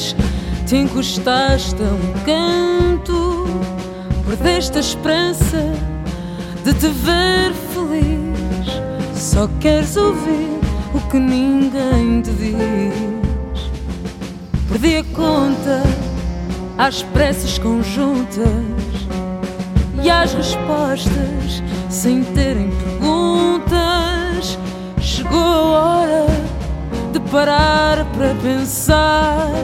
vezes te encostaste a um canto, perdeste a esperança de te ver feliz. Só queres ouvir o que ninguém te diz. Perdi a conta às pressas conjuntas e às respostas sem terem perguntas. Chegou a hora de parar para pensar.